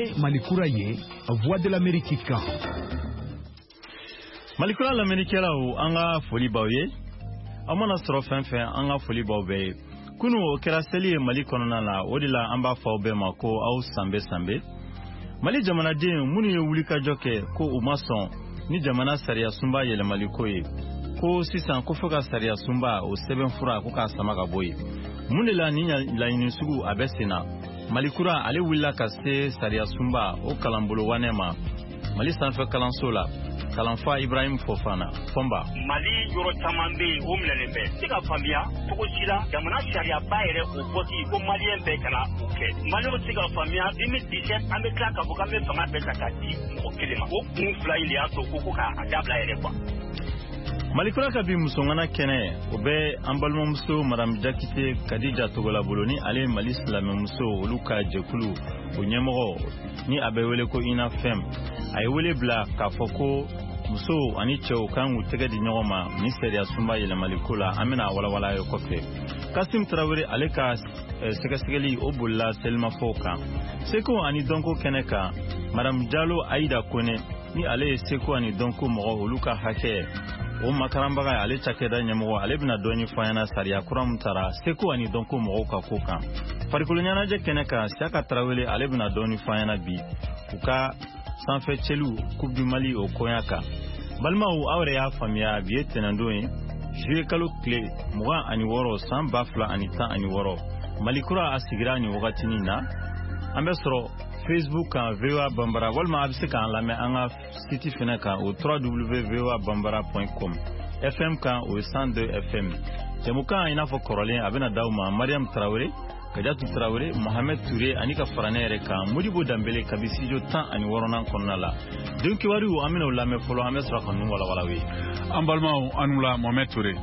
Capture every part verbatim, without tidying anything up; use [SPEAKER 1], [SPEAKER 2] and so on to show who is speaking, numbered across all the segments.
[SPEAKER 1] Nin Malikura ye Voix de l'Amérique kan.
[SPEAKER 2] Malikura l'Amérique la ou anga foli bawye. Amana soro fɛn fɛn anga foli baw bɛ. Kunu o kɛra seli ye Mali kɔnɔna la o de la an b'a fɔ aw bɛɛ ma ko aw sanbe sanbe. Mali jamanaden minnu ye wulikajɔ kɛ ko u ma sɔn ni jamana sariya sunba yɛlɛmali ko ye. Ko sisan ko fo ka sariya sunba o sɛbɛn fura ko k'a sama ka bɔ ye. Mun de la ni laɲini sugu a bɛ sen na. Malikura ale wulila ka se sariya sunba o kalanbolo wane ma. Mali sanfɛ kalanso la. Kalanfa Ibrahim Fofana Fomba
[SPEAKER 3] Mali yoro caman be o minɛlen bɛ se ka faamuya cogo si la jamana sariya ba yɛrɛ o bɔti ko maliyɛn bɛɛ kana o kɛ maliyɛnw se ka faamuya deux mille dix-sept an bɛ tila ka fɔ k'an bɛ fanga bɛɛ ta k'a di mɔgɔ kelen ma o kun fila in de y'a to ko ko k'a dabila yɛrɛ kuwa.
[SPEAKER 2] Malikura ka bi musongana kɛnɛ o bɛ an balimamuso Madame Jakite Kadija Togola bolo ni ale Mali silamɛmuso olu ka jɛkulu o ɲɛmɔgɔ ni a bɛ wele ko I N A F E M a ye wele bila k'a fɔ ko muso ani cɛw kan k'u tɛgɛ di ɲɔgɔn ma ni sariya sunba yɛlɛmaliko la an bɛna walawala ye kɔfɛ. Kasim Tarawele ale ka sɛgɛsɛgɛli o bolila selimafɔw kan. Seko ani dɔnko kɛnɛ kan Madame Jalo Aïda Kone ni ale ye seko ani dɔnko mɔgɔ olu ka hakɛ o makaranbaga ale cakɛda ɲɛmɔgɔ ale bɛna dɔɔni fɔ ɲɛna sariya kura min tara seko ani dɔnko mɔgɔw ka ko kan. Farikolo ɲɛnajɛ kɛnɛ kan Siaka Tarawele ale bɛna dɔɔni fɔ ɲɛna bi u ka sanfɛ cɛlu Coupe du Mali o koɲa kan. Balimaw aw yɛrɛ y'a faamuya bi ye tɛnɛndon ye juillet kalo tile mugan ani wɔɔrɔ san ba fila ani tan ani wɔɔrɔ Malikura a sigira ni wagatinin na an bɛ sɔrɔ Facebook kan V O A Bambara walima a bɛ se k'an lamɛn an ka site fɛnɛ kan o w w w point v o a bambara point com F M kan o ye cent deux F M jɛmukan i n'a fɔ kɔrɔlen a bɛna d'aw ma Mariam Tarawele Kajatu Tarawele Mohamed Touré ani ka fara ne yɛrɛ kan Modibo Dambele kabi studio tan ani wɔɔrɔnan kɔnɔna la den kibaruw an bɛna o lamɛn fɔlɔ an bɛ sɔrɔ ka ninnu walawala ye
[SPEAKER 4] an balimaw an n'u la Mohamed Touré.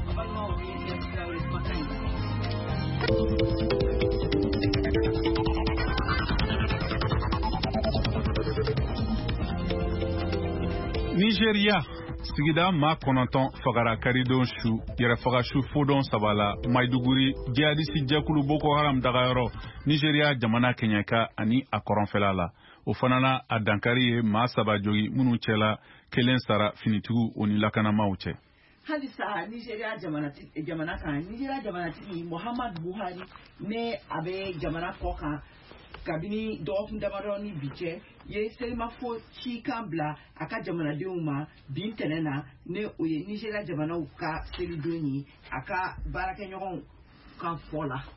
[SPEAKER 4] Nigeria sigida maa kɔnɔntɔn fagara karidon su yɛrɛfaga su fodon sabala Maiduguri jihadisi jɛkulu Boko Haram dagayɔrɔ Nigeria jamana keɲɛka ani a kɔrɔnfɛla la o fana na a dankari ye maa saba jogi minnu cɛla kelen sara finitigiw o ni lakanamaw cɛ.
[SPEAKER 5] Halisa Nigeria jamana jamana kan Nigeria jamanatigi Muhammadu Buhari ne a bɛ jamana kɔ kan kabini dɔgɔkun damadɔ ni bi cɛ ye selimafɔ ci kan bila a ka jamanadenw ma bin tɛnɛ na ne o ye Nigeria jamanaw ka selidon ye a ka baarakɛɲɔgɔnw kan fɔ la.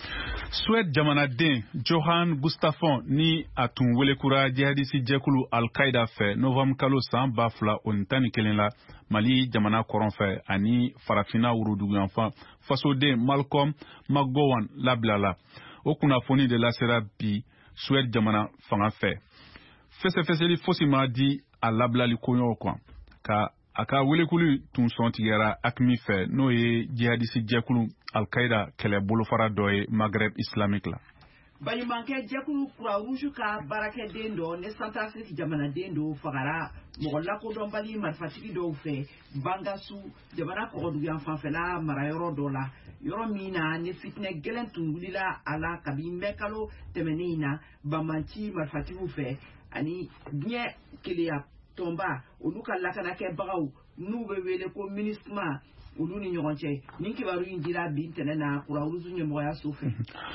[SPEAKER 4] Suède jamanaden Johan Gustafsson ni a tun welekura jihadisi jɛkulu Al-Qaida fɛ novembre kalo san ba fila o ni tan ni kelen la Mali jamana kɔrɔnfɛ ani farafina wuruduguyanfan fasoden Malcolm McGowan labilala. O kunnafoni de lasera bi Suède jamana fanga fɛ. Fɛsɛfɛsɛli fosi ma di a labilali koɲɔgɔn kan ka a ka welekuli tun sɔn tigɛra Akmi fɛ n'o ye jihadisi jɛkulu Al-Qaida kɛlɛ bolofara dɔ ye Maghreb islamique la.
[SPEAKER 5] Baɲumankɛ jɛkulu Croix Rouge ka baarakɛden dɔ ne Centrafrique jamanaden dɔ fagara mɔgɔ lakodɔnbali marifatigi dɔw fɛ Bangasu jamana kɔgɔduguyan fanfɛla marayɔrɔ dɔ la yɔrɔ min na ne fitinɛ gɛlɛn tun wulila a la kabi mɛ kalo tɛmɛnen in na Bamanci marifatigiw fɛ ani diɲɛ keleya tɔnba olu ka lakanakɛbagaw n'u bɛ wele ko MINUSMA olu ni ɲɔgɔn cɛ nin kibaru in dira bi ntɛnɛn na Croix Rouge ɲɛmɔgɔya so fɛ.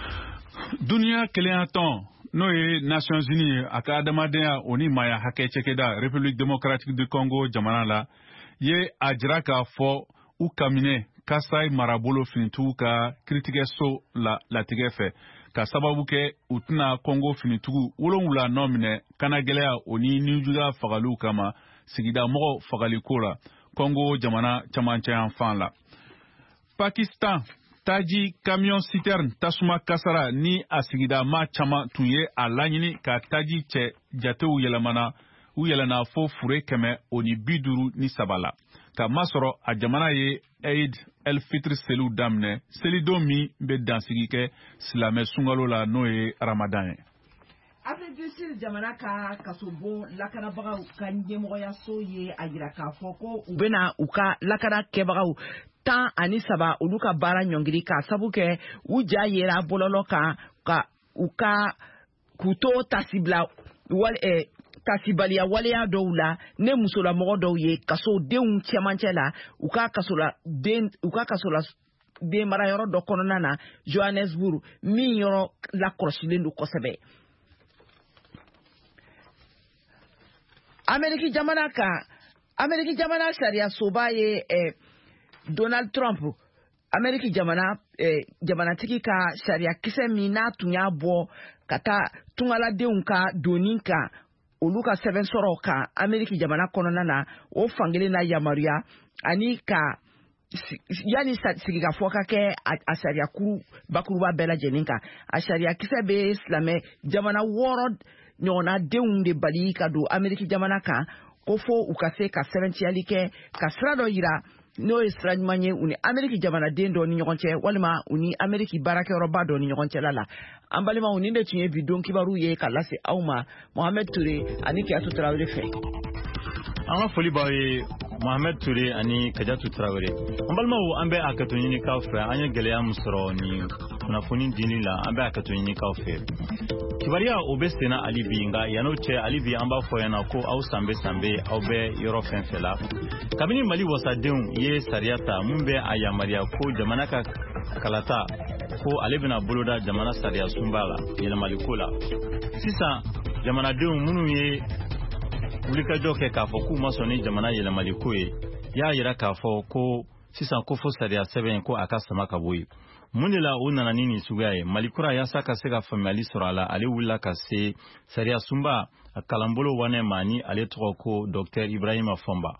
[SPEAKER 4] Duniya kelenya tɔn n'o ye Nations Unies a ka adamadenya o ni maaya hakɛ cɛkɛda République démocratique du Congo jamana la ye a jira k'a fɔ u kaminɛ Kasai marabolo finitigiw ka kiritigɛso la latigɛ fɛ ka sababu kɛ u tɛna Congo finitigiw wolonwula nɔ minɛ kanagɛlɛya o ni nijuguya fagaliw kama sigida mɔgɔ fagaliko la Congo jamana camancɛ yan fan la. Pakistan taji camion citerne tasuma kasara ni a sigida ma caman tun ye a laɲini ka taji cɛ jatew yɛlɛmana u yɛlɛna fo fure kɛmɛ o ni bi duuru ni saba la. Ka masɔrɔ a jamana ye Eid el-Fitr seliw daminɛ selidon min bɛ dansigi kɛ silamɛ sunkalo la n'o ye Ramadan ye.
[SPEAKER 5] Afrique du Sud jamana ka kasobon lakanabagaw ka ɲɛmɔgɔyaso ye a jira k'a fɔ ko u bɛna u ka lakanakɛbagaw tan ani saba olu ka baara ɲɔngiri ka sabu kɛ u ja yera bɔlɔlɔ kan ka u ka k'u to tasibila wal eh kasibaliya waleya dɔw la ne musolamɔgɔ dɔw ye kaso denw cɛmancɛ la u ka kaso la den u ka kaso la den mara yɔrɔ dɔ kɔnɔna na Johannesburg min yɔrɔ la kɔrɔsilen don kosɛbɛ. Ameriki jamana ka Ameriki jamana sariya soba ye eh, Donald Trump Ameriki jamana eh, jamanatigi ka sariya kisɛ min n'a tun y'a bɔ ka taa tungaladenw ka doni kan olu ka sɛbɛn sɔrɔ kan Ameriki jamana kɔnɔna na o fankelen na yamaruya ani ka yani sigikafɔ ka kɛ a sariya kuru bakuruba bɛɛ lajɛlen kan a sariya kisɛ bɛ silamɛ jamana wɔɔrɔ ɲɔgɔnna denw de bali ka don Ameriki jamana kan ko fo u ka se ka sɛbɛntiyali kɛ ka sira dɔ yira n'o ye sira ɲuman ye u ni Ameriki jamanaden dɔ ni ɲɔgɔn cɛ walima u ni Ameriki baarakɛyɔrɔba dɔ ni ɲɔgɔn cɛla la an balimaw nin de tun ye bi don kibaru ye ka lase aw ma Mohamed Toure ani Kiyatu Tarawele fɛ.
[SPEAKER 2] An ka foli b'aw ye Mohamed Toure ani Kajatu Tarawele. An balimaw an bɛ a ka to ɲinikaw fɛ an ye gɛlɛya min sɔrɔ ni kunnafoni dili la an bɛ a ka to ɲinikaw fɛ. Kibariya o bɛ senna hali bi nka yan'o cɛ hali bi an b'a fɔ yan ko aw sanbe sanbe aw bɛ yɔrɔ fɛn fɛn la. Kabini Mali wasadenw ye sariya ta mun bɛ a yamaruya ko jamana ka kalata ko ale bɛna boloda jamana sariya sunba la yɛlɛmaliko la. Sisan jamanadenw minnu ye wulikajɔ kɛ k'a fɔ k'u ma sɔn ni jamana yɛlɛmaliko ye y'a yira k'a fɔ ko sisan ko fo sariya sɛbɛn ko a ka sama ka bɔ yen. Mun de la o nana ni nin suguya ye Mali kura yaasa ka se ka faamuyali sɔrɔ a la ale wulila ka se sariya sunba a kalanbolo wane ma ni ale tɔgɔ ko Docteur Ibrahima Fomba.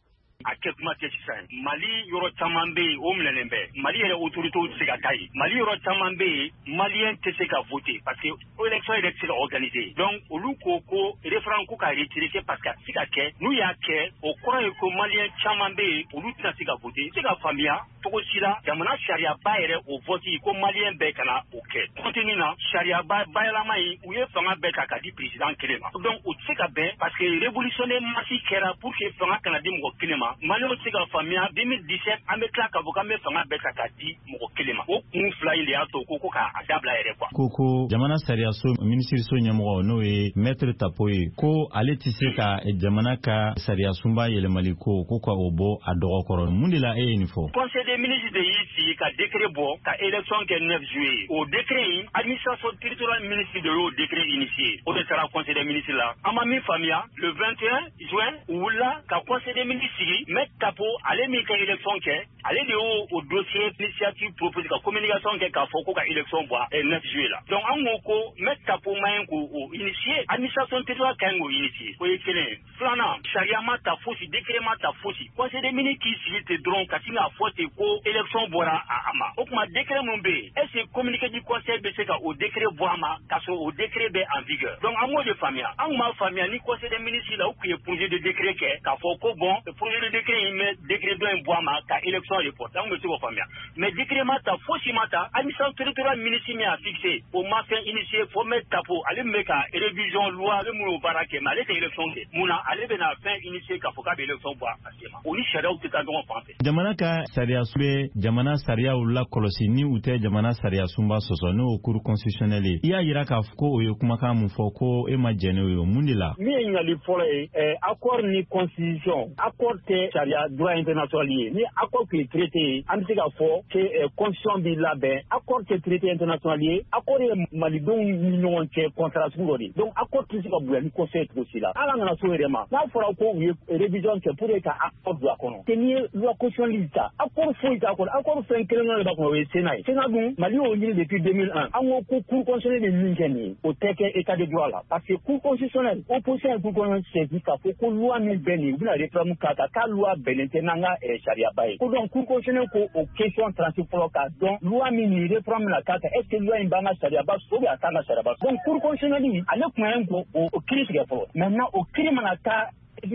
[SPEAKER 3] A kɛ kuma tɛ sisan Mali yɔrɔ caman bɛ yen o minɛlen bɛ Mali yɛrɛ autorités tɛ se ka taa yen Mali yɔrɔ caman bɛ yen Malien tɛ se ka voter parce que élection yɛrɛ tɛ se ka organiser donc olu ko ko référendum ko ka retirer parce que a tɛ se ka kɛ n'u y'a kɛ o kɔrɔ ye ko Malien caman bɛ yen olu tɛna se ka voter se ka faamuya cogo si la jamana sariyaba yɛrɛ o vote ko Malien bɛɛ kana o kɛ contenu na sariyaba bayɛlɛma in u ye fanga bɛɛ ta ka di président kelen ma donc o tɛ se ka bɛn parce que révolutionnaire marche kɛra pour que fanga kana di mɔgɔ kelen ma Malien tɛ se ka faamuya deux mille dix-sept an bɛ tila ka fɔ k'an bɛ fanga bɛɛ ta ka di mɔgɔ kelen ma o kun fila in de y'a to ko ko k'a dabila yɛrɛ quoi.
[SPEAKER 2] Ko ko jamana sariyaso minisiriso ɲɛmɔgɔ n'o ye Maître Tapo ye ko ale tɛ se ka jamana ka sariyasunba yɛlɛmali ko ko ka o bɔ a dɔgɔ kɔrɔ mun de la e ye nin fɔ.
[SPEAKER 3] Conseil des ministres de y'i sigi ka décret bɔ ka élection kɛ neuf juillet o décret in administration territoriale ministre de y'o décret initié o de sera conseil des ministres la an ma min faamuya le vingt et un juin u wulila ka conseil des ministres sigi Maître Tapo ale min ka élection kɛ ale de y'o o dossier initiative proposé ka communication kɛ k'a fɔ ko ka élection bɔ neuf juillet la donc an ko ko Maître Tapo ma ɲi k'o initié administration territoriale ka ɲi k'o initié o ye kelen filanan sariya ma ta fosi décret ma ta fosi conseil des ministres k'i sigi ten dɔrɔn ka sin k'a fɔ ten ko élection bɔra a ma o tuma décret mun bɛ yen est-ce que communiqué du conseil bɛ se ka o décret bɔ a ma k'a sɔrɔ o décret bɛ en vigueur donc an b'o de faamuya an kun b'a faamuya ni conseil des ministres la u tun ye projet de décret kɛ k'a fɔ ko bon projet de décret in bɛ décret dɔ in bɔ a ma ka élection report an kun bɛ se k'o faamuya mais décret ma ta fosi ma ta administration territoriale ministre min a fixé o ma fɛn initié fo Maître Tapo ale min bɛ ka révision loi ale minnu y'o baara kɛ mais ale tɛ élection kɛ mun na ale bɛna fɛn initié k'a fɔ k'a bɛ élection bɔ a sen o ni sariyaw tɛ taa ɲɔgɔn fan fɛ.
[SPEAKER 2] Jamana ka sariyasu bɛ jamana sariyaw la kɔlɔsi ni u tɛ jamana sariyasunba sɔsɔ n'o ye cour constitutionnelle ye i y'a yira k'a fɔ ko o ye kumakan mun fɔ ko e ma jɛn n'o ye mun de la.
[SPEAKER 6] min ye ɲininkali fɔlɔ ye ɛɛ accord ni constitution accord tɛ sariya droit international ye ni accord tun ye traité ye an bɛ se k'a fɔ que ɛɛ constitution b'i labɛn accord tɛ traité international ye accord ye malidenw ni ɲɔgɔn cɛ contrat sugu dɔ de donc accord tɛ se ka bonya ni conseil cogo si la ala nana so yɛrɛ ma n'a fɔra ko u ye révision kɛ pour ka accord don a kɔnɔ que n'i ye loi constitutionnelle ta accord foyi t'a kɔnɔ accord fɛn kelen dɔ de b'a kɔnɔ o ye Sénat ye Sénat dun Mali y'o ɲini depuis deux mille un an ko ko cour constitutionnelle bɛ min kɛ nin ye o tɛ kɛ état de droit la parce que cour constitutionnelle opposition ye cour constitutionnelle saisie k'a fɔ ko loi min bɛ nin u bɛna référendum k'a kan k'a loi bɛnnen tɛ n'an ka sariyaba ye ko donc cour constitutionnelle ko o question tranché fɔlɔ k'a dɔn loi min nin référendum bɛna k'a kan est ce que loi in b'an ka sariyaba ou bien a t'an ka sariyaba donc cour constitutionnelle ale tun ye ko o kiiri tigɛ fɔlɔ maintenant o kiiri mana taa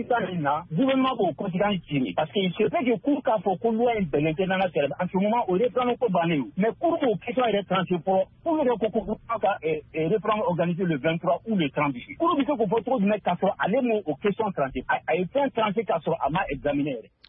[SPEAKER 6] na gouvernement b'o conséquence tirer parce que il se fait que cour k'a fɔ ko loi in bɛnnen tɛ n'an ka sariyaba en ce moment o référendum ko bannen o mais cour b'o question yɛrɛ tranché fɔlɔ pour yɛrɛ ko ko ka référendum organisé le vingt-trois ou le trente juillet cour bɛ se k'o fɔ cogo jumɛn k'a sɔrɔ ale m'o o question tranché a ye fɛn tranché k'a sɔrɔ a ma examiné yɛrɛ.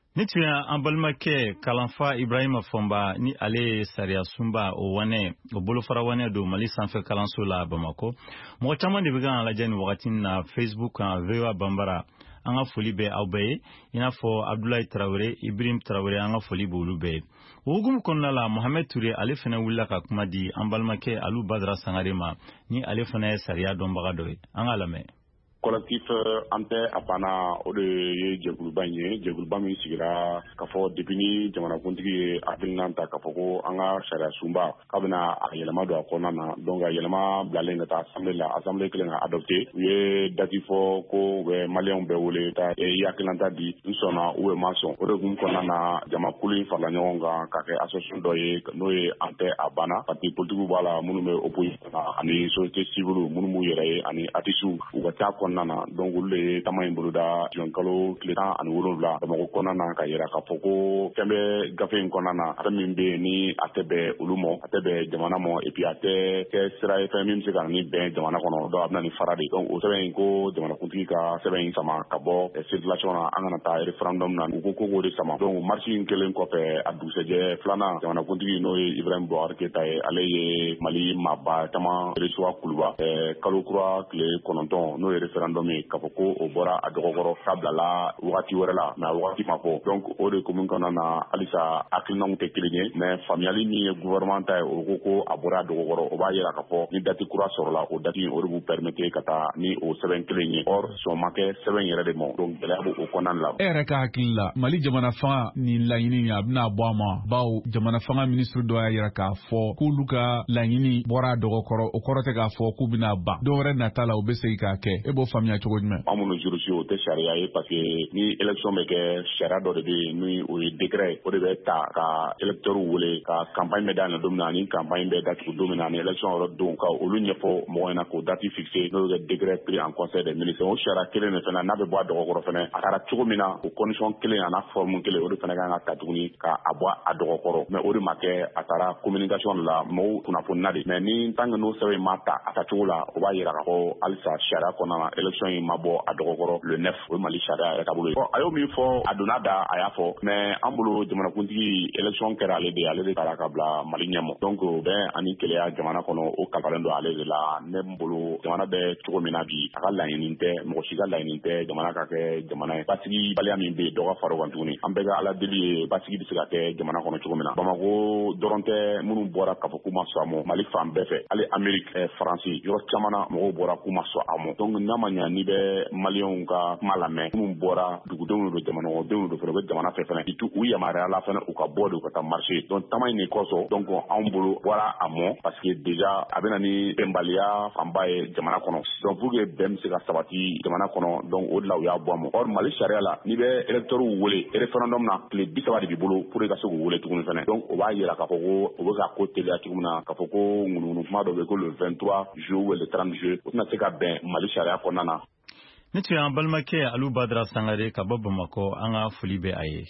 [SPEAKER 2] Ni tuya an balimakɛ Kalanfa Ibrahima Fɔnba ni ale sariya sunba o wane o bolofara wane do Mali sanfɛ kalanso la Bamako. Mɔgɔ caman de bɛ kan lajɛ ni wagati na Facebook kan V O A Bambara. An ka foli bɛ aw bɛɛ ye. I n'a fɔ Abdoulaye Traoré, Ibrahim Traoré an ka foli b'olu bɛɛ ye. O hukumu kɔnɔna la Mohamed Touré ale fana wulila ka kuma di an balimakɛ Alu Badara Sangare ma ni ale fana ye sariya dɔnbaga dɔ ye. An ka lamɛn.
[SPEAKER 7] Collectif an tɛ a banna o de ye jɛkuluba in ye jɛkuluba min sigira k'a fɔ depuis ni jamanakuntigi ye hakilina ta k'a fɔ ko an ka sariya sunba k'a bɛna a yɛlɛma don a kɔnɔna na donc a yɛlɛma bilalen ka taa assemblée la assemblée kelen ka adopté u ye dati fɔ ko u bɛ maliyɛnw bɛɛ wele taa i hakilina ta di n sɔnna ou ma sɔn o de kun kɔnɔna na jamakulu in farala ɲɔgɔn kan k'a kɛ association dɔ ye n'o ye an tɛ a banna parti politique b'a la minnu bɛ opposition na ani société civile minnu b'u yɛrɛ ye ani artistes u ka taa nana donc olu ye tama in boloda juin kalo tile tan ani wolonwula Bamakɔ kɔnɔna na ka yira k'a fɔ ko fɛn bɛ gafe in kɔnɔna na fɛn min bɛ yen ni a tɛ bɛn olu ma a tɛ bɛn jamana ma et puis a tɛ kɛ sira ye fɛn min bɛ se ka ni bɛn jamana kɔnɔ donc a bɛna ni fara de donc o sɛbɛn in ko jamanakuntigi ka sɛbɛn in sama ka bɔ circulation na an kana taa référendum na u ko ko k'o de sama donc marche in kelen kɔfɛ a dugusɛjɛ filanan jamanakuntigi n'o ye Ibrahim Boubacar Keita ye ale ye Mali maaba caman Resuwa Kuluba kalo kura tile kɔnɔntɔn n'o ye référendum k'a fɔ ko o bɔra a dɔgɔkɔrɔ k'a bilala wagati wɛrɛ la mais a wagati ma fɔ donc o de komin kɔnɔna na halisa hakilinaw tɛ kelen ye mais faamuyali min ye gouvernement ta ye o ko ko a bɔra a dɔgɔkɔrɔ o b'a yira k'a fɔ ni dati kura sɔrɔla o dati o de b'u permettre ka taa ni o sɛbɛn kelen ye or sɔn ma kɛ sɛbɛn yɛrɛ de ma donc gɛlɛya b'o kɔnɔna la.
[SPEAKER 4] E yɛrɛ ka hakili la Mali jamana fanga ni laɲini a bɛna bɔ a ma bawo jamana fanga ministre dɔ y'a yira k'a fɔ k'olu ka laɲini bɔra a dɔgɔkɔrɔ o kɔrɔ tɛ k'a fɔ k'u bɛna ban dɔw wɛrɛ nata la u bɛ segin k'a kɛ e b'o faamuya cogo jumɛn?
[SPEAKER 7] An minnu jurisi o tɛ sariya ye parce que ni élection bɛ kɛ sariya dɔ de bɛ yen ni o ye décret o de bɛ ta ka électeurs wele ka campagne bɛ daminɛ don min na ni campagne bɛ datugu don min na ni élection yɛrɛ don ka olu ɲɛfɔ mɔgɔw ɲɛna k'o date fixé n'o bɛ kɛ décret pris en conseil des ministres o sariya kelen de fana n'a bɛ bɔ a dɔgɔkɔrɔ fana a kɛra cogo min na o condition kelen a n'a forme kelen o de fana kan ka ta tuguni k'a bɔ a dɔgɔkɔrɔ mais o de ma kɛ a taara communication de la mɔgɔw kunnafoni na de mais ni tant que n'o sɛbɛn ma ta a tacogo la o b'a yira k'a fɔ halisa sariya kɔnɔna na élection in ma bɔ a dɔgɔkɔrɔ le neuf o Mali sariya yɛrɛ taabolo ye a y'o min fɔ a donna da a y'a fɔ mais an bolo jamanakuntigi élection kɛra ale de ale de taara ka bila Mali ɲɛmɔ donc o bɛ ani keleya jamana kɔnɔ o kalifalen don ale de la ne bolo jamana bɛ cogo min na bi a ka laɲini tɛ mɔgɔ si ka laɲini tɛ jamana ka kɛ jamana ye basigi baliya min bɛ yen dɔ ka fara o kan tuguni an bɛɛ ka ala deli ye basigi bɛ se ka kɛ jamana kɔnɔ cogo min na Bamako dɔrɔn tɛ minnu bɔra k'a fɔ k'u ma sɔn a ma Mali fan bɛɛ fɛ hali Amérique Faransi yɔrɔ caman na mɔgɔw bɔra k'u ma sɔn a ma donc n'a ma ɲɛ n'i bɛ maliyɛnw ka kuma lamɛn minnu bɔra dugudenw don jamanakɔnɔdenw don fana u bɛ jamana fɛ fana itu u yamaruya la fana u ka bɔ de u ka taa marché donc tama in de kɔsɔn donc anw bolo bɔra a mɔ parce que déjà a bɛna ni bɛnbaliya fanba ye jamana kɔnɔ donc pour que bɛn bɛ se ka sabati jamana kɔnɔ donc o de la u y'a bɔ a mɔ or Mali sariya la n'i bɛ électeurs wele référendum na tile bi saba de b'i bolo pour que ka se k'u wele tuguni fana donc o b'a yira k'a fɔ ko o bɛ ka ko teliya cogo min na k'a fɔ ko ŋunuŋunu kuma dɔ bɛ ko le vingt-trois juillet ou le trente juillet o tɛna se ka bɛn Mali sariya kɔnɔna na.
[SPEAKER 2] Ni tun y'an balimakɛ Alu Badara Sangare ka bɔ Bamakɔ an ka foli bɛ a ye.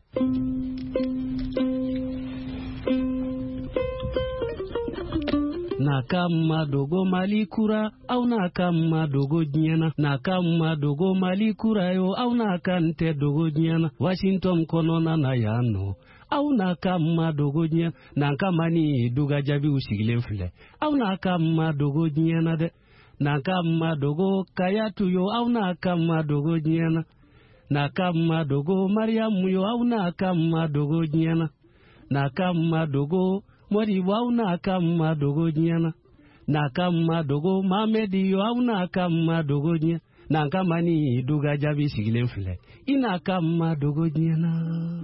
[SPEAKER 8] Nakama dogo Mali kura au nakama dogo diana nakama dogo Mali kura yo au nakante dogo diana Washington konona na yano au nakama dogo diana nakama ni duga jabi usigilen file au nakama dogo diana de nakama dogo kayatu yo au nakama dogo diana nakama dogo Mariamu yo au nakama dogo diana nakama dogo Mori wau na kama dogo nyana na kama dogo Mamedi yo au na kama dogo nyana na kama ni duga jabi sigilen file ina kama dogo nyana.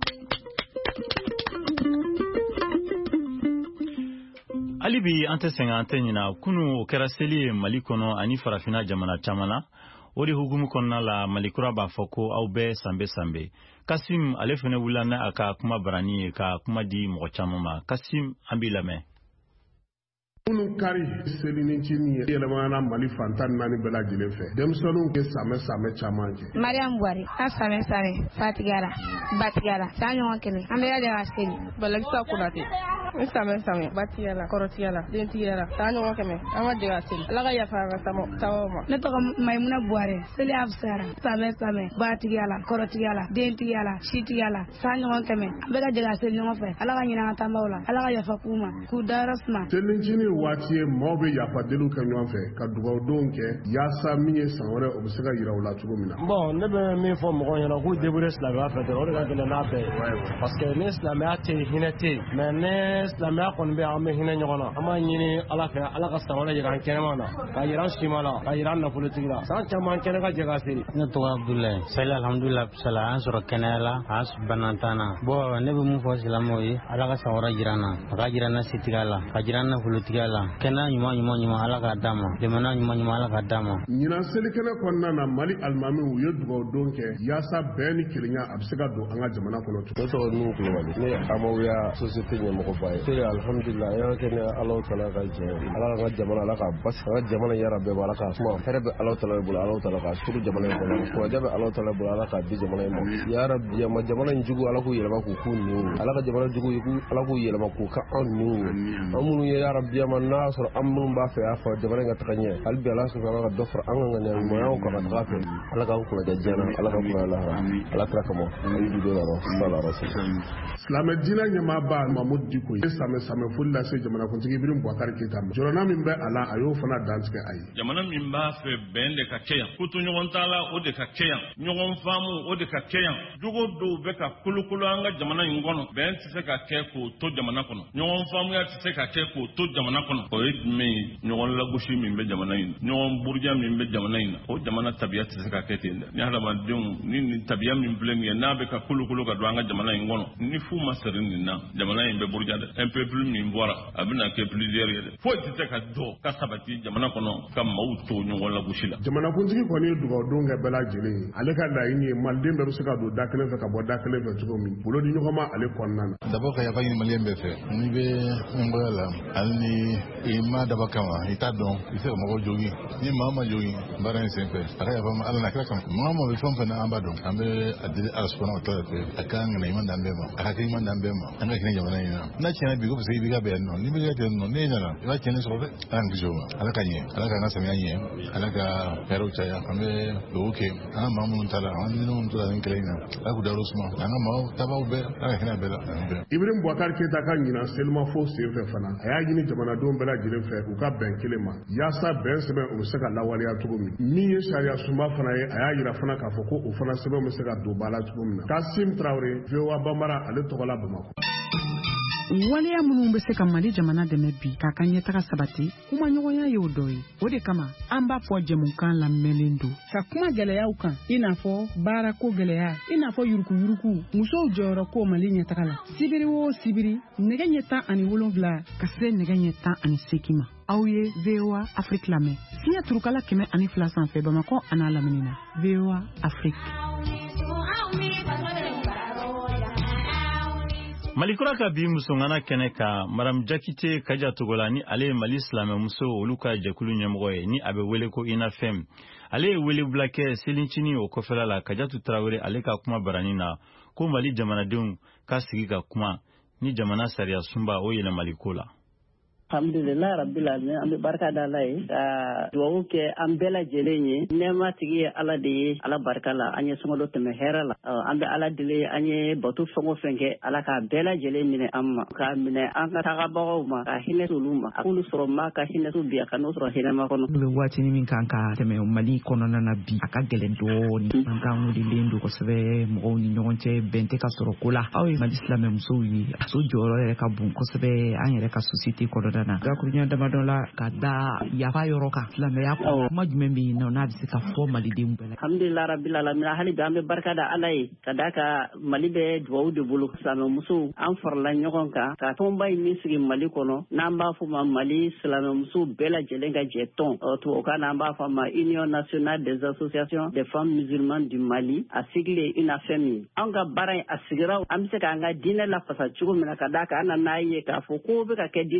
[SPEAKER 2] Alibi an tɛ sɛgɛn an tɛ ɲina kunu o kɛra seli ye Mali kɔnɔ ani farafina jamana caman na o de hukumu kɔnɔna la Malikura b'a fɔ ko aw bɛɛ sanbe sanbe. Kasim ale fana wula na a ka kuma barani ye ka kuma di mɔgɔ caman ma. Kasim an b'i lamɛn.
[SPEAKER 9] Minnu kari seli ni cini ye yɛlɛmana Mali fantan naani bɛɛ lajɛlen fɛ denmisɛnninw ye samɛ samɛ caman kɛ.
[SPEAKER 10] Mariam Buhari an samɛ samɛ Fatigara Batigara san ɲɔgɔn kɛmɛ an bɛ yɛlɛ ka seli Balakisa Konate Same same batiyala korotiyala dentiyala tanu wakame ama jega sil alaga ya fa samo tawma
[SPEAKER 11] ne to maymuna boare sele afsara same same batiyala korotiyala dentiyala shitiyala sanyo wakame abega jega sil no fe alaga nyina tambawla alaga ya fa kuma ku darasma
[SPEAKER 9] telinjini watiye mobe ya fadelu kan yonfe ka dugaw donke ya sa miye sanwore obisega yirawla tugumina
[SPEAKER 12] bon ne be mi fo mo yana ku debure sla fa de o ga gele na be parce que ne sla ma te hinete mais ne sla ma kon be am hina nyona ama nyini ala fa ala ka sanwore jega kenema na ka yiran shimala ka yiran na politique la sa chama kene ga jega siri
[SPEAKER 13] ne to abdullah sala alhamdulillah sala ansoro kenela as banantana bo ne be mu fo silamo yi ala ka sanwore jirana ka jirana sitigala ka jirana politigala kena nyuma nyuma nyuma ala ka dama demana nyuma nyuma ala ka dama
[SPEAKER 9] nyina selikene konna na mali almami uye dugaw donke yasa beni kilinya absiga do anga jamana kono to
[SPEAKER 12] to nu ko wali ne amawya société nyamo ko baye te alhamdulillah ya kene allah taala ka je ala ka jamana ala ka bas ka jamana ya rabbe wala ka suma ferebe allah taala bula allah taala ka suru jamana ko ko jabe allah taala bula ala ka bi jamana mo ya rabbi ya ma jamana njugu ala ko yelba ko ku ni ala ka jamana njugu ku ala ko yelba ko ka an ni amunu ya rabbi ya man nasr amun ba fa ya fa jamana ga takanye albi ala subhanahu wa ta'ala dofar an ga nyam mo yaw ko ka gafe ala ka ko da jana ala ka ko ala ala ka ko mo ayi do la sala rasul
[SPEAKER 9] islam dina nyama ba mamud diko islam same fulla se jamana ko tigi birim Boubacar Keita jorona min be ala ayo fana danske ayi
[SPEAKER 14] jamana min ba fe bende ka keya kutu nyogon tala o de ka keya nyogon famu o de ka keya dugo do be ka kulukulu anga jamana ngono ben tse ka ke ko to jamana kono nyogon famu ya tse ka ke ko to jamana kono o me nyogon la gushi min be jamana yin nyogon burja min be jamana yin o jamana tabiya tse ka ke tenda ni hala ma dum ni tabiya min blen ya na be ka kulukulu ka do anga jamana ngono ni fu masarin ni na jamana yin be burja de un peu plus min bora abina ke plus derrière fo tse ka do ka sabati jamana kono kam mauto nyogon la gushi la
[SPEAKER 9] jamana ko tigi ko ni dugaw donga bela jele ale ka da yin malde be se ka do dakle fe ka bo dakle fe tugo min bolo di nyoma ale konna
[SPEAKER 15] d'abord ka ya fa ni malien be fe ni be ngola alni ima daba kama ita don ise mo jogi ni mama jogi baran sempe aka ya fama ala na kala kam mama be fam fana amba don ambe adili ala subhanahu wa ta'ala fe aka ngana iman dambe ma aka ki iman dambe ma anga kine jamana ina na chena bi go be bi ga be no ni be ga no ne na na chena so be an gijoma ala kanye ala ka na samya nye ala ka pero chaya ambe do ke ana mama mun tala an ni mun tala en kleina ala ku daro suma anga ma taba be ala kina be la
[SPEAKER 9] Ibrahim Boubacar Keita kan nyina selma fo se fe fana aya gini jamana don bela jire fe ku ka ben kelema yasa ben sebe o se ka lawali ya tugo mi ni ye sharia suma fana ye aya yira fana ka fo ko o fana sebe o se ka do bala tugo mi Kasim Traoré vewa bamara ale togola Bamako
[SPEAKER 16] waleya minnu bɛ se ka Mali jamana dɛmɛ bi k'a ka ɲɛtaga sabati kuma ɲɔgɔnya y'o dɔ ye o de kama an b'a fɔ jɛmukan lamɛnlen don ka kuma gɛlɛyaw kan i n'a fɔ baarako gɛlɛya i n'a fɔ yurukuyuruku musow jɔyɔrɔ ko Mali ɲɛtaga la sibiri o sibiri nɛgɛ ɲɛ tan ani wolonwula ka se nɛgɛ ɲɛ tan ani seegin ma aw ye V O A Afrique lamɛn fiɲɛ turukala kɛmɛ ani fila sanfɛ Bamakɔ a n'a lamini na V O A Afrique.
[SPEAKER 2] Malikura ka bi musongana kene ka Maram Jakite Kaja Togola ni ale Mali Islam muso oluka jekulu nyemgo ye ni abe wele ko inafem ale wele blake selinchini o kofela la Kajatu Traoré ale ka kuma barani na ko Mali jamana dun ka sigi ka kuma ni jamana sariya sumba o yele Malikola
[SPEAKER 17] Alhamdulillah rabbil alamin an bɛ barika da Ala ye ka duwawu kɛ an bɛɛ lajɛlen ye nɛɛma tigi ye Ala de ye Ala barika la an ye sɔngɔ dɔ tɛmɛ hɛrɛ la an bɛ Ala deli an ye bato fɛn o fɛn kɛ Ala k'a bɛɛ lajɛlen minɛ an ma k'a minɛ an ka tagabagaw ma ka hinɛ olu ma a k'olu sɔrɔ ma ka hinɛ su bi a ka n'o sɔrɔ hinɛma kɔnɔ.
[SPEAKER 16] U bɛ waatinin min kan ka tɛmɛ Mali kɔnɔna na bi a ka gɛlɛn dɔɔni an ka ŋudilen don kosɛbɛ mɔgɔw ni ɲɔgɔn cɛ bɛn tɛ ka sɔrɔ ko la aw ye Mali silamɛ musow ye a so jɔyɔrɔ yɛrɛ ka bon kosɛbɛ an yɛrɛ ka société kɔnɔna na gakuruɲa damadɔ la ka da yafa yɔrɔ kan silamɛya kɔnɔ kuma jumɛn bɛ yen nɔ n'a bɛ se ka fɔ malidenw bɛɛ la.
[SPEAKER 17] Alhamdulillah rabbil alamin hali bi an bɛ barika da Ala ye ka da ka Mali bɛ duwawu de bolo silamɛ musow an farala ɲɔgɔn kan ka tɔnba in min sigi Mali kɔnɔ n'an b'a fɔ ma Mali silamɛ musow bɛɛ lajɛlen ka jɛ tɔn tubabukan na an b'a fɔ ma Union nationale des associations des femmes musulmanes du Mali a sigile ye UNAFEM ye an ka baara in a sigira an bɛ se k'an ka diinɛ lafasa cogo min na ka da kan an nan'a ye k'a fɔ ko bɛ ka kɛ diinɛ kɔnɔna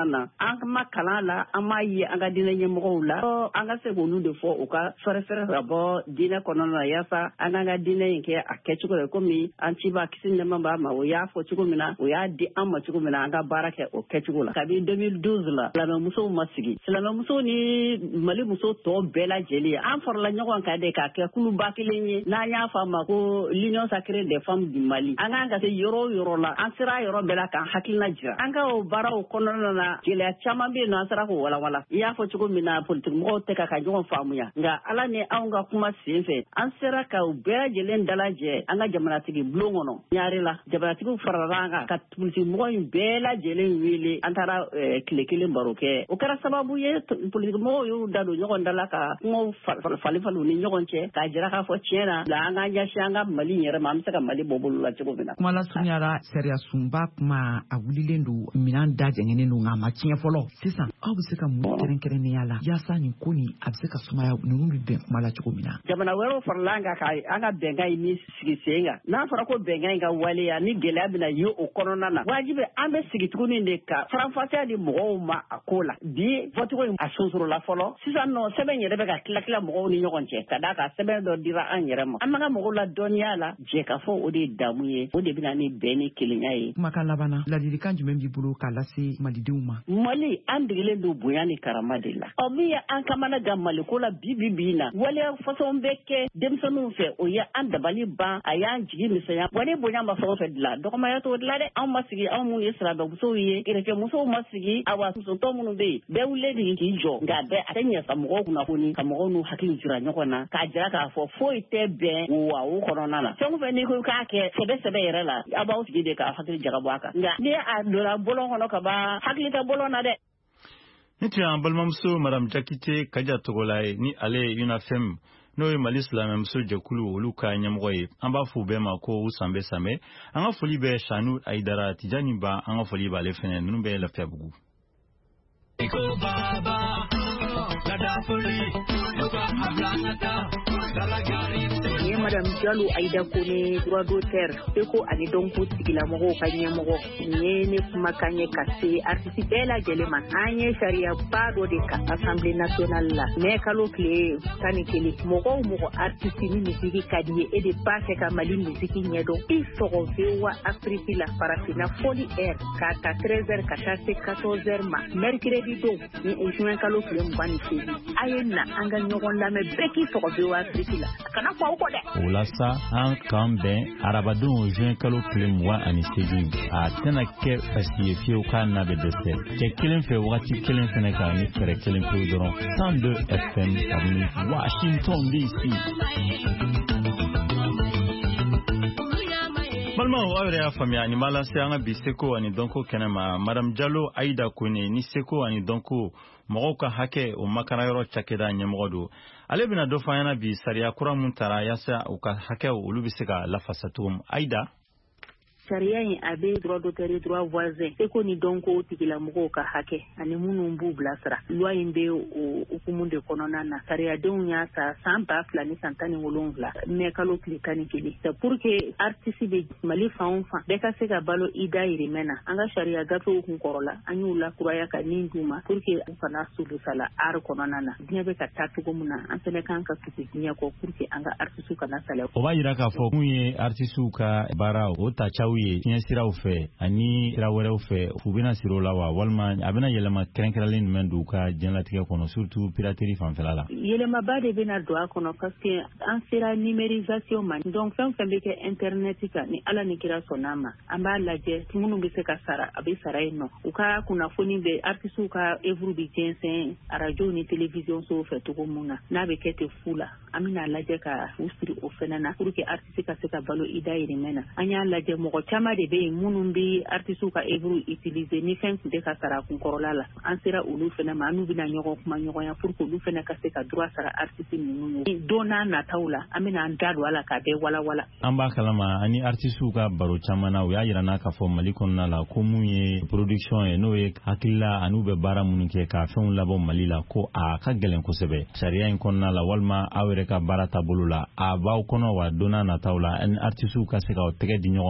[SPEAKER 17] ɲɔgɔn na an ma kalan la an m'a ye an ka diinɛ ɲɛmɔgɔw la an ka se k'olu de fɔ u ka fɛrɛfɛrɛ ka bɔ diinɛ kɔnɔna na yaasa an k'an ka diinɛ in kɛ a kɛcogo la komi an ciba kisi nɛɛma b'a ma o y'a fɔ cogo min na o y'a di an ma cogo min na an ka baara kɛ o kɛcogo la kabi deux mille douze la silamɛmusow ma sigi silamɛmusow ni Mali muso tɔ bɛɛ lajɛlen an farala ɲɔgɔn kan de k'a kɛ kuluba kelen ye n'an y'a fɔ a ma ko l'union sacrée des femmes du Mali an k'an ka se yɔrɔ o yɔrɔ la an sera yɔrɔ bɛɛ la k'an hakilina jira an ka o baaraw kɔnɔna na gɛlɛya caman bɛ yen nɔ an sera k'o walawala i y'a fɔ cogo min na politikimɔgɔw tɛ ka ka ɲɔgɔn faamuya nka ala ni anw ka kuma sen fɛ an sera ka u bɛɛ lajɛlen dalajɛ an ka jamanatigi bulon kɔnɔ ɲaare la jamanatigiw farala an kan ka politikimɔgɔ in bɛɛ lajɛlen wele an taara tile kelen baro kɛ o kɛra sababu ye politikimɔgɔw y'u da don ɲɔgɔn da la ka kumaw fali fali ni ɲɔgɔn cɛ k'a jira k'a fɔ tiɲɛ na la an ka ɲɛsin an ka Mali yɛrɛ ma an bɛ se ka Mali bɔ bolo la cogo min na.
[SPEAKER 16] Kuma lasurunyara sariya sunba kuma a wulilen don minɛn da jɛngɛnen don nka a ma tiɲɛ fɔlɔ sisan aw bɛ se ka mun kɛrɛnkɛrɛnnenya la yaasa nin ko nin a bɛ se ka sumaya ninnu bɛ bɛn kuma la cogo min na.
[SPEAKER 17] Jamana wɛrɛw farala an kan ka an ka bɛnkan in min sigi sen kan n'a fɔra ko bɛnkan in ka waleya ni gɛlɛya bɛna ye o kɔnɔna na wajibi an bɛ sigi tuguni de ka faranfasiya di mɔgɔw ma a ko la bi fɔcogo in a sunsurula fɔlɔ sisan nɔ sɛbɛn yɛrɛ bɛ ka tila tila mɔgɔw ni ɲɔgɔn cɛ ka d'a kan sɛbɛn dɔ dira an yɛrɛ ma an ma ka mɔgɔw la dɔnniya la jɛ ka fɔ o de ye damu ye o de bɛna ni bɛn ni kelenya ye.
[SPEAKER 16] Kumakan labanna ladilikan jumɛn b'i bolo k'a lase malidenw ma.
[SPEAKER 17] Mali an degelen don bonya ni karama de la ɔ min ye an kamana gan Maliko la bi bi bi na waleya fasɔn bɛ kɛ denmisɛnninw fɛ o ye an dabali ban a y'an jigi misɛnya wa ni bonya ma fɛn o fɛn dilan dɔgɔmaya t'o dilan dɛ anw ma sigi anw minnu ye silamɛmusow ye kerecɛnmusow ma sigi awa musotɔ minnu bɛ yen bɛɛ wulilen de k'i jɔ nka bɛɛ a tɛ ɲɛ ka mɔgɔw kunnafoni ka mɔgɔw n'u hakili jira ɲɔgɔn na k'a jira k'a fɔ foyi tɛ bɛn wa o kɔnɔna na fɛn o fɛn n'i ko k'a kɛ sɛbɛ sɛbɛ yɛrɛ la a b'aw sigi de k'a hakili jagabɔ a kan nka ni a donna bɔlɔn kɔnɔ ka ban hakili tɛ bɔlɔn na dɛ.
[SPEAKER 2] Ni tun y'an balimamuso Madame Jakite Kaja Togola ye ni ale ye UNAFEM n'o ye Mali silamɛmuso jɛkulu olu ka ɲɛmɔgɔ ye an b'a fɔ u bɛɛ ma ko u sanbɛ sanbɛ an ka foli bɛ Sanu Aidara Tijani Ba an ka foli b'ale fɛnɛ ninnu bɛ Lafiyabugu.
[SPEAKER 18] Ni Madame Diallo Aida Kone droit d'auteur Seko ani donc tigilamɔgɔw ka ɲɛmɔgɔ ni ne kumakan ye ka se artiste bɛɛ lajɛlen ma an ye sariya ba dɔ de kan Assemblée nationale la mais kalo tile tan ni kelen mɔgɔw mɔgɔ artiste ni musiki ka di ye e de b'a fɛ ka Mali musiki ɲɛdɔn i sɔgɔ V O A Afrique la farafina foli heure k'a ta treize heures ka taa se quatorze heures ma mercredi don ni juin kalo tile mugan ni seegin a ye na an ka ɲɔgɔn lamɛn bɛɛ k'i sɔgɔ V O A Afrique la a kana fɔ aw kɔ dɛ.
[SPEAKER 2] O la sa an k'an bɛn arabadenw juin kalo tile mugan ani seegin a tɛna kɛ basi ye fiyewu k'a na bɛ dɛsɛ cɛ kelen fɛ wagati kelen fɛnɛ kan ni fɛrɛ kelen pewu dɔrɔn cent deux F M kabini Washington D C. Balimaw aw yɛrɛ y'a faamuya nin b'a lase an ka bi Seko ani Dɔnko kɛnɛ ma Madame Diallo Aida Kone ni Seko ani Dɔnko mɔgɔw ka hakɛ o makarayɔrɔ cakɛda ɲɛmɔgɔ don ale bɛna dɔ fɔ an ɲɛna bi sariya kura mun taara yaasa u ka hakɛw olu bɛ se ka lafasa cogo min Aida.
[SPEAKER 18] Sariya in a bɛ droit d'auteur et droit voisin Seko ni Dɔnko tigilamɔgɔw ka hakɛ ani minnu b'u bilasira loi in bɛ o hukumu de kɔnɔna na sariyadenw y'a ta san ba fila ni san tan ni wolonwula mai kalo tile tan ni kelen c'est pour que artiste bɛ Mali fan o fan bɛɛ ka se ka balo i dahirimɛ na an ka sariya gafew kun kɔrɔla an y'u lakuraya ka nin d'u ma pour que u kana sulusala art kɔnɔna na diɲɛ bɛ ka taa cogo min na an fɛnɛ kan ka tugu diɲɛ kɔ pour que an ka artiste kana saliya.
[SPEAKER 2] O b'a jira k'a fɔ mun ye artiste ka baara o ta caw ye fiɲɛ siraw fɛ ani sira wɛrɛw fɛ u bɛna siri o la wa walima a bɛna yɛlɛma kɛrɛnkɛrɛnlen jumɛn don u ka diɲɛlatigɛ kɔnɔ surtout piraterie fanfɛla la.
[SPEAKER 18] Yɛlɛmaba de bɛna don a kɔnɔ parce que an sera numérisation ma donc fɛn fɛn bɛ kɛ internet kan ni ala ni kira sɔnna ma an b'a lajɛ minnu bɛ se ka sara a bɛ sara yen nɔ u ka kunnafoni bɛ artistes ka œuvre bi jɛnsɛn radio ni télévision sow fɛ cogo mun na n'a bɛ kɛ ten fu la an bɛna lajɛ ka u siri o fɛnɛ na pour que artiste ka se ka balo i dahirimɛ na an y'a lajɛ mɔgɔ caman de bɛ yen minnu bɛ artistes ka œuvre utiliser ni fɛn tun tɛ ka sara kun kɔrɔla la an sera olu fɛnɛ ma an n'u bɛna ɲɔgɔn kuma ɲɔgɔnya pour que olu fɛnɛ ka se ka droit sara artiste ninnu ye don n'a nataw la an bɛna an da don a la k'a bɛɛ walawala.
[SPEAKER 2] An b'a kalama ani artistes ka baro caman na u y'a yira n'a k'a fɔ Mali kɔnɔna la ko mun ye production ye n'o ye hakilila an'u bɛ baara minnu kɛ ka fɛnw labɔ Mali la ko a ka gɛlɛn kosɛbɛ sariya in kɔnɔna la walima aw yɛrɛ ka baara taabolo la a b'aw kɔnɔ wa don n'a nataw la ani artistes ka se ka tɛgɛ di ɲɔgɔn ma ka se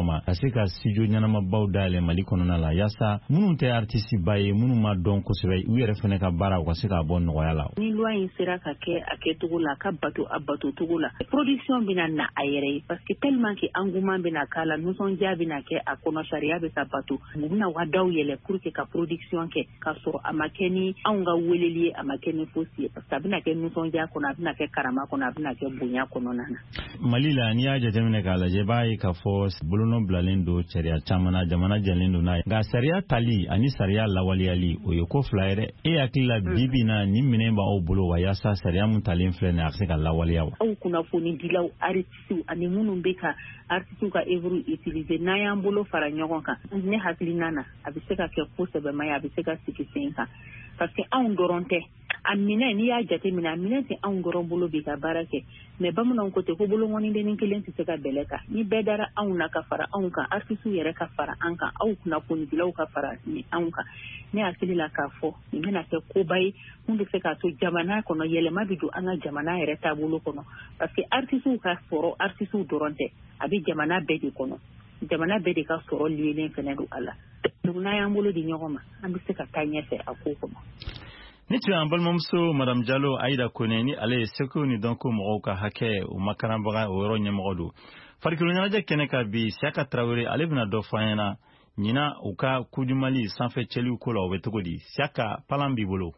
[SPEAKER 2] se ka studio ɲanama baw dayɛlɛ Mali kɔnɔna la yasa minnu tɛ artiste ba ye minnu ma dɔn kosɛbɛ u yɛrɛ fɛnɛ ka baara u ka se ka bɔ nɔgɔya la.
[SPEAKER 18] Ni loi in sera ka kɛ a kɛcogo la ka bato a bato cogo la production bɛna na a yɛrɛ ye parce que tellement que engouement bɛna k'a la nisɔndiya bɛna kɛ a kɔnɔ sariya bɛ ka bato u bɛna wadaw yɛlɛ pour que ka production kɛ k'a sɔrɔ a ma kɛ ni anw ka weleli ye a ma kɛ ni fosi ye parce que a bɛna kɛ nisɔndiya kɔnɔ a bɛna kɛ karama kɔnɔ a bɛna kɛ bonya kɔnɔna na.
[SPEAKER 2] Mali la n'i y'a jateminɛ k'a lajɛ b'a ye k'a fɔ bolonɔ bilalen don sariya caman na jamana jɛlen don n'a ye nka sariya tali ani sariya lawaleyali o ye ko fila ye dɛ e hakili la bibi na ni minɛn b'aw bolo wa yaasa sariya mun talen filɛ nin a bɛ se ka lawaleya wa.
[SPEAKER 18] Aw kunnafoni dilaw artistes ani minnu bɛ ka artistes ka œuvre utiliser n'an y'an bolo fara ɲɔgɔn kan ne hakilina na a bɛ se ka kɛ ko sɛbɛma ye a bɛ se ka sigi sen kan parce que anw dɔrɔn tɛ a minɛ n'i y'a jateminɛ a minɛ tɛ anw dɔrɔn bolo bi ka baara kɛ mais bamananw ko ten ko bolongɔniden kelen tɛ se ka bɛlɛ kan ni bɛɛ dara anw na ka fara anw kan artistes yɛrɛ ka fara an kan aw kunnafonidilaw ka fara ni anw kan ne hakili la k'a fɔ nin bɛna kɛ koba ye mun bɛ se k'a to jamana kɔnɔ yɛlɛma bɛ don an ka jamana yɛrɛ taabolo kɔnɔ parce que artistes ka sɔrɔ artistes dɔrɔn tɛ a bɛ jamana bɛɛ de kɔnɔ jamana bɛɛ de ka sɔrɔ lielen fɛnɛ don a la donc n'an y'an bolo di ɲɔgɔn ma an bɛ se ka taa ɲɛfɛ a ko kɔnɔ.
[SPEAKER 2] Ni tun y'an balimamuso Madame Diallo Aïda Kone ni ale ye Seko ni Dɔnko mɔgɔw ka hakɛ o makaranbaga o yɔrɔ ɲɛmɔgɔ don. Farikolo ɲɛnajɛ kɛnɛ ka bi Siaka Traoré ale bɛna dɔ fɔ an ɲɛna ɲina u ka Coupe du Mali sanfɛ cɛliw ko la o bɛ cogo di Siaka palan b'i bolo.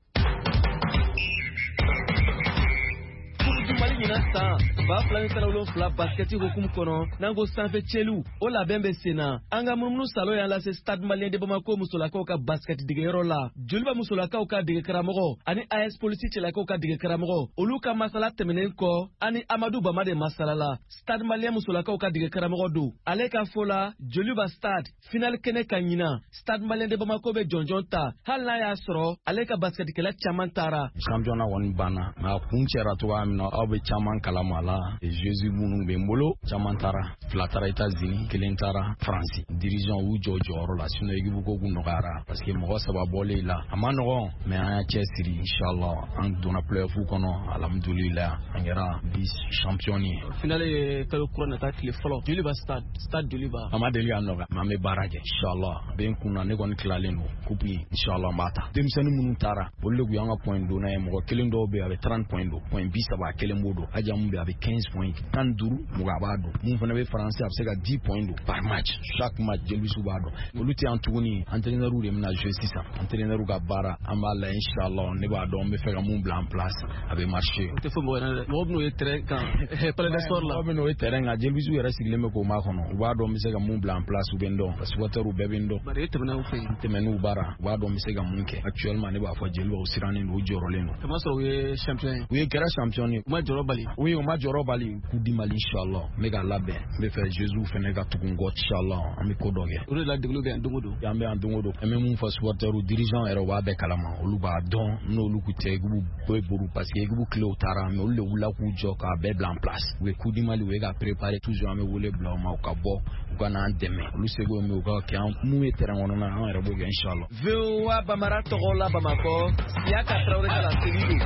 [SPEAKER 19] Mali ɲina san ba fila ni kala wolonfila basketi hukumu kɔnɔ n'an ko sanfɛ cɛliw o labɛn bɛ sen na an ka munumunu salon y'an lase Stade Malien de Bamako musolakaw ka basketi degeyɔrɔ la joliba musolakaw ka dege karamɔgɔ ani A S Polisi cɛlakaw ka dege karamɔgɔ olu ka masala tɛmɛnen kɔ ani Amadou Bama de masala la Stade Malien musolakaw ka dege karamɔgɔ don ale ka fɔ la joliba stade final kɛnɛ ka ɲina Stade Malien de Bamako bɛ jɔnjɔn ta hali n'a y'a sɔrɔ ale ka basketikɛla caman taara
[SPEAKER 20] championnat kɔni banna nka kun cɛra cogoya min na aw bɛ caman kalama la Jésus minnu bɛ n bolo caman taara fila taara États-Unis kelen taara France dirigeant u jɔ jɔyɔrɔ la sinon équipe ko kun nɔgɔyara parce que mɔgɔ saba bɔlen la a ma nɔgɔn mais an y'a cɛ siri inchallah an donna playoff kɔnɔ alhamdulillah an kɛra vice champion ye
[SPEAKER 19] finale ye kalo kura nata tile fɔlɔ joliba stade stade joliba
[SPEAKER 20] a ma deli ka nɔgɔya mais an bɛ baara kɛ inchallah a bɛ n kun na ne kɔni tilalen don coupe ye inchallah n b'a ta denmisɛnnin minnu taara olu de kun y'an ka point donna ye mɔgɔ kelen dɔw bɛ yen a bɛ trente point don point bi saba kelen b'o don aja mun bɛ a bɛ quinze point tan duuru mɔgɔ a b'a don mun fana bɛ français a bɛ se ka dix point don par match chaque match jelibisu b'a dɔn olu tɛ yan tuguni entraîneur de bɛna jouer sisan entraîneur ka baara an b'a la inchallah ne b'a dɔn n bɛ fɛ ka mun bila en place a bɛ marcher
[SPEAKER 19] o tɛ fɔ mɔgɔ yɛrɛ mɔgɔ bɛn'o ye terrain kan palais des sports la
[SPEAKER 20] mɔgɔ bɛn'o ye terrain kan jelibisu yɛrɛ sigilen bɛ k'o makɔnɔ u b'a dɔn n bɛ se ka mun bila en place u bɛ n dɔn supporters bɛɛ bɛ n dɔn
[SPEAKER 19] bari e tɛmɛna u fɛ yen
[SPEAKER 20] tɛmɛn'u baara u b'a dɔn n bɛ se ka mun kɛ actuellement ne b'a fɔ jelibaw sirannen don u jɔyɔrɔlen don
[SPEAKER 19] kama sɔrɔ u ye champion ye
[SPEAKER 20] u ye kɛra champion ye
[SPEAKER 19] u ma jɔyɔrɔ bali
[SPEAKER 20] oui u ma jɔyɔrɔ bali Coupe du Mali inchallah n bɛ ka labɛn n bɛ fɛ Jésus fɛnɛ ka tugu n kɔ inchallah an bɛ ko dɔ kɛ
[SPEAKER 19] o de la degelo bɛ yan don o don
[SPEAKER 20] an bɛ yan don o don an bɛ mun fɔ supporters dirigeants yɛrɛ u b'a bɛɛ kalama olu b'a dɔn n'olu kun tɛ équipe bɛɛ buru parce que équipe kilew taara mais olu de wulila k'u jɔ k'a bɛɛ bila en place u ye Coupe du Mali u ye ka préparer toujours an bɛ wele bila u ma u ka bɔ u ka n'an dɛmɛ olu seko ye min u ka kɛ an mun ye terrain kɔnɔna an yɛrɛ b'o kɛ inchallah
[SPEAKER 19] V O A Bamara tɔgɔ la Bamakɔ Siaka Traoré ka la seli don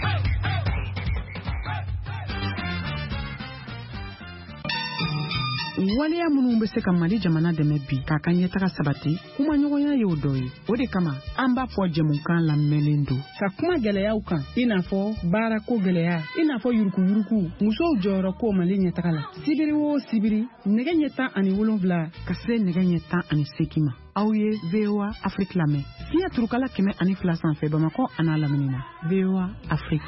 [SPEAKER 16] waleya minnu bɛ se ka Mali jamana dɛmɛ bi k'a ka ɲɛtaga sabati kuma ɲɔgɔnya ye o dɔ ye o de kama an b'a fɔ jɛmukan lamɛnlen don ka kuma gɛlɛyaw kan i n'a fɔ baarako gɛlɛya i n'a fɔ yuruguyurugu musow jɔyɔrɔ ko Mali ɲɛtaga la sibiri o sibiri nɛgɛ ɲɛ tan ani wolonwula ka se nɛgɛ ɲɛ tan ani seegin ma aw ye V O A Afrique lamɛn fiɲɛ turukala kɛmɛ ani fila sanfɛ Bamakɔ a n'a lamini na V O A Afrique.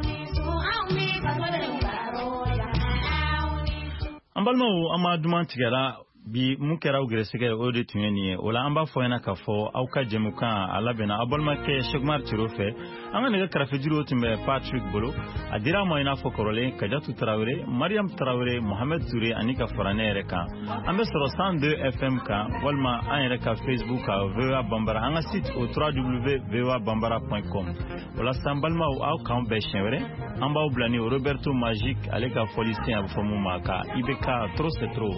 [SPEAKER 2] An balimaw an ma duman tigɛra bi mun kɛra aw gɛrɛsɛgɛ o de tun ye nin ye o la an b'a fɔ ɲɛna k'a fɔ aw ka jɛmukan a labɛnna aw balimakɛ Cheickmar Tiro fɛ an ka nɛgɛ kɛrɛfɛjuru tun bɛ Patrick bolo a dira a ma i n'a fɔ kɔrɔlen Kajatu Tarawele Mariam Tarawele Mohamed Touré ani ka fara ne yɛrɛ kan an bɛ sɔrɔ cent deux F M kan walima an yɛrɛ ka Facebook ka V O A Bambara an ka site o w w w point v o a bambara point com o la san balimaw aw k'an bɛɛ siɲɛ wɛrɛ an b'aw bila ni Roberto Magique ale ka fɔli sen a bɛ fɔ mun ma ka I B K trop c'est trop.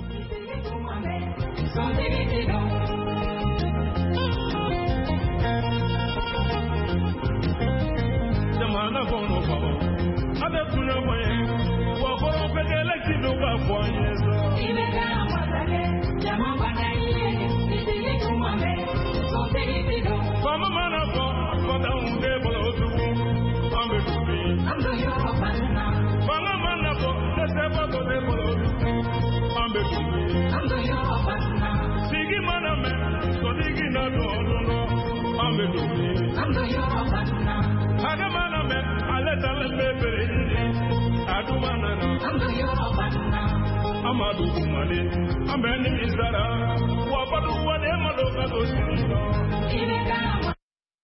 [SPEAKER 21] Jamana kono ko abe kuno boye wo ko pekele kido ka boye so I B K wasale jamana dɔɔlɔlɔ an bɛ dumuni adamana mɛ ale talen bɛ bere a duma nana amadu kumale an bɛ nimisara wa badu wale malo ka to sigi